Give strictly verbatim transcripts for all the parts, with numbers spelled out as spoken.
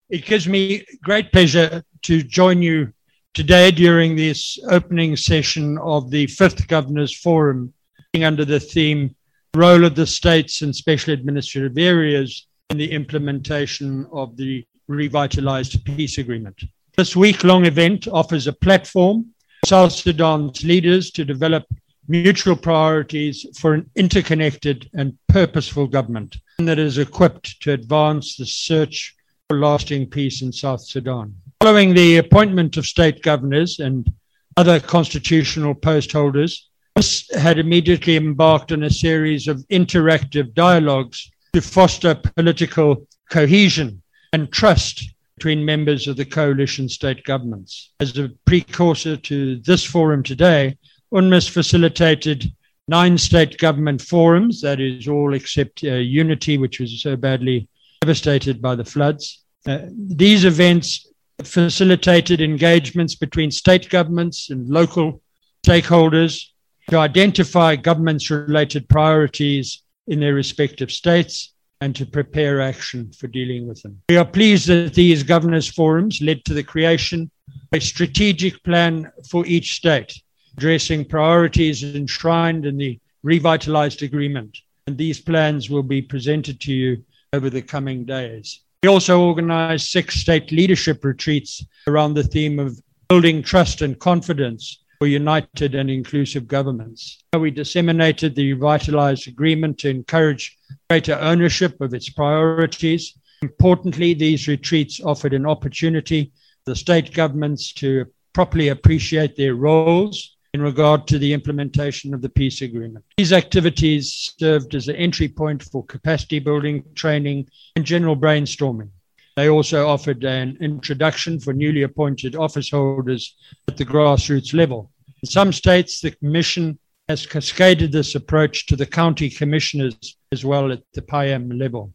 It gives me great pleasure to join you today during this opening session of the fifth Governors Forum under the theme, Role of the States and Special Administrative Areas in the Implementation of the Revitalized Peace Agreement. This week-long event offers a platform for South Sudan's leaders to develop mutual priorities for an interconnected and purposeful government that is equipped to advance the search for lasting peace in South Sudan. Following the appointment of state governors and other constitutional post holders, this had immediately embarked on a series of interactive dialogues to foster political cohesion and trust between members of the coalition state governments. As a precursor to this forum today, UNMISS facilitated nine state government forums, that is all except uh, Unity, which was so badly devastated by the floods. Uh, these events facilitated engagements between state governments and local stakeholders to identify governments-related priorities in their respective states and to prepare action for dealing with them. We are pleased that these governors' forums led to the creation of a strategic plan for each state, addressing priorities enshrined in the revitalized agreement. And these plans will be presented to you over the coming days. We also organized six state leadership retreats around the theme of building trust and confidence for united and inclusive governments. We disseminated the revitalized agreement to encourage greater ownership of its priorities. Importantly, these retreats offered an opportunity for the state governments to properly appreciate their roles in regard to the implementation of the peace agreement. These activities served as an entry point for capacity building, training, and general brainstorming. They also offered an introduction for newly appointed office holders at the grassroots level. In some states, the Commission has cascaded this approach to the county commissioners as well at the P I A M level.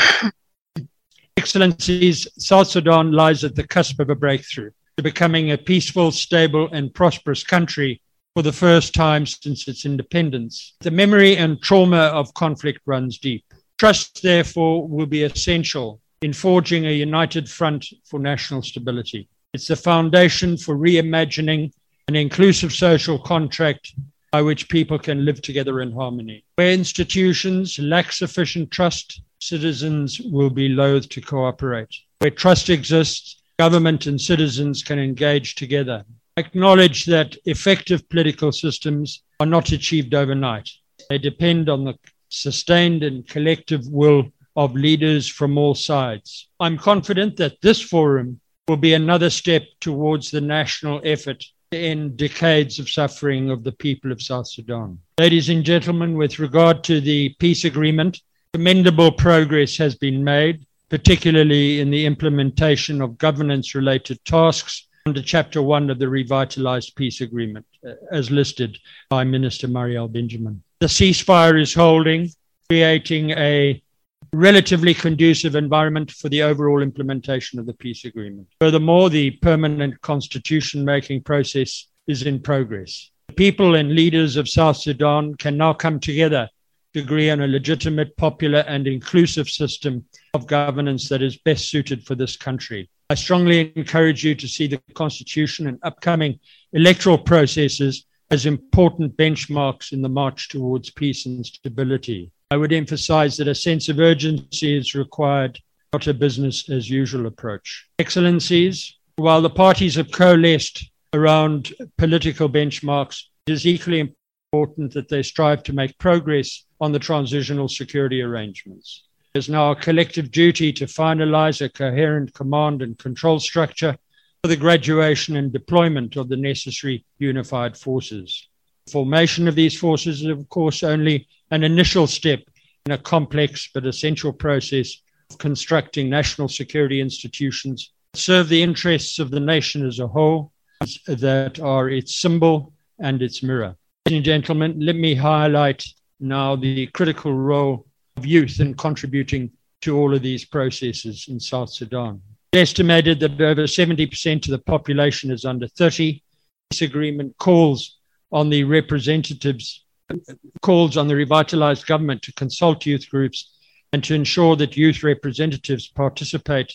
Excellencies, South Sudan lies at the cusp of a breakthrough to becoming a peaceful, stable, and prosperous country for the first time since its independence. The memory and trauma of conflict runs deep. Trust, therefore, will be essential in forging a united front for national stability. It's the foundation for reimagining an inclusive social contract by which people can live together in harmony. Where institutions lack sufficient trust, citizens will be loath to cooperate. Where trust exists, government and citizens can engage together. Acknowledge that effective political systems are not achieved overnight. They depend on the sustained and collective will of leaders from all sides. I'm confident that this forum will be another step towards the national effort to end decades of suffering of the people of South Sudan. Ladies and gentlemen, with regard to the peace agreement, commendable progress has been made, particularly in the implementation of governance-related tasks under Chapter one of the Revitalized Peace Agreement, as listed by Minister Marielle Benjamin. The ceasefire is holding, creating a relatively conducive environment for the overall implementation of the peace agreement. Furthermore, the permanent constitution-making process is in progress. The people and leaders of South Sudan can now come together to agree on a legitimate, popular, and inclusive system of governance that is best suited for this country. I strongly encourage you to see the Constitution and upcoming electoral processes as important benchmarks in the march towards peace and stability. I would emphasize that a sense of urgency is required, not a business as usual approach. Excellencies, while the parties have coalesced around political benchmarks, it is equally important that they strive to make progress on the transitional security arrangements. There's now a collective duty to finalize a coherent command and control structure for the graduation and deployment of the necessary unified forces. The formation of these forces is, of course, only an initial step in a complex but essential process of constructing national security institutions that serve the interests of the nation as a whole, that are its symbol and its mirror. Ladies and gentlemen, let me highlight now the critical role of youth in contributing to all of these processes in South Sudan. It's estimated that over seventy percent of the population is under thirty. This agreement calls on the representatives, calls on the revitalized government to consult youth groups and to ensure that youth representatives participate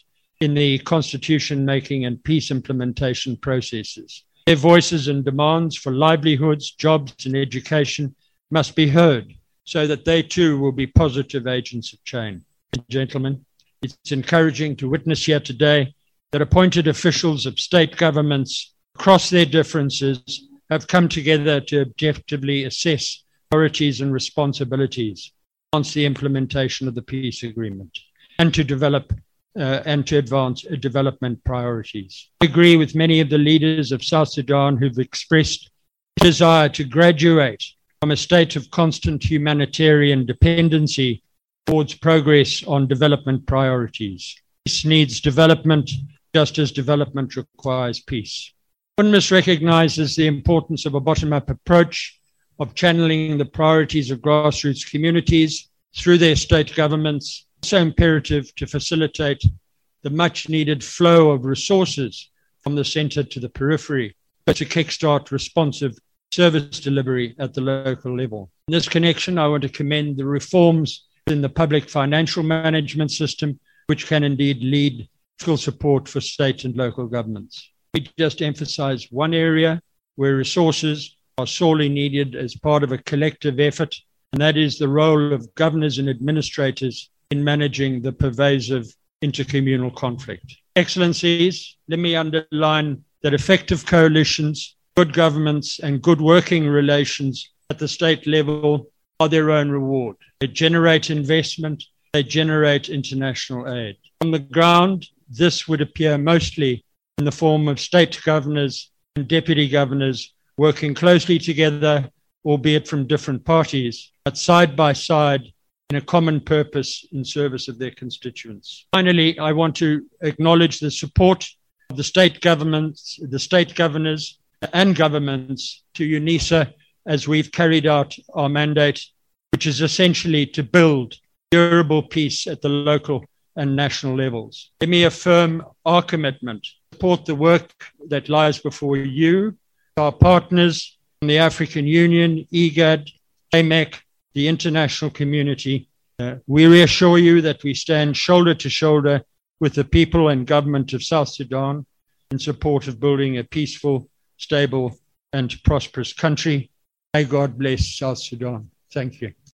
in the constitution making and peace implementation processes. Their voices and demands for livelihoods, jobs, and education must be heard so that they too will be positive agents of change. Gentlemen, it's encouraging to witness here today that appointed officials of state governments across their differences have come together to objectively assess priorities and responsibilities on the implementation of the peace agreement and to develop uh, and to advance uh, development priorities. I agree with many of the leaders of South Sudan who've expressed a desire to graduate from a state of constant humanitarian dependency towards progress on development priorities. Peace needs development, just as development requires peace. UNMISS recognizes the importance of a bottom-up approach of channeling the priorities of grassroots communities through their state governments. It's also imperative to facilitate the much-needed flow of resources from the center to the periphery, but to kickstart responsive service delivery at the local level. In this connection, I want to commend the reforms in the public financial management system, which can indeed lead fiscal support for state and local governments. We just emphasize one area where resources are sorely needed as part of a collective effort, and that is the role of governors and administrators in managing the pervasive intercommunal conflict. Excellencies, let me underline that effective coalitions, good governments, and good working relations at the state level are their own reward. They generate investment, they generate international aid. On the ground, this would appear mostly in the form of state governors and deputy governors working closely together, albeit from different parties, but side by side in a common purpose in service of their constituents. Finally, I want to acknowledge the support of the state governments, the state governors and governments to UNISA as we've carried out our mandate, which is essentially to build durable peace at the local and national levels. Let me affirm our commitment to support the work that lies before you, our partners from the African Union, IGAD, A M E C, the international community. Uh, we reassure you that we stand shoulder to shoulder with the people and government of South Sudan in support of building a peaceful, stable, and prosperous country. May God bless South Sudan. Thank you.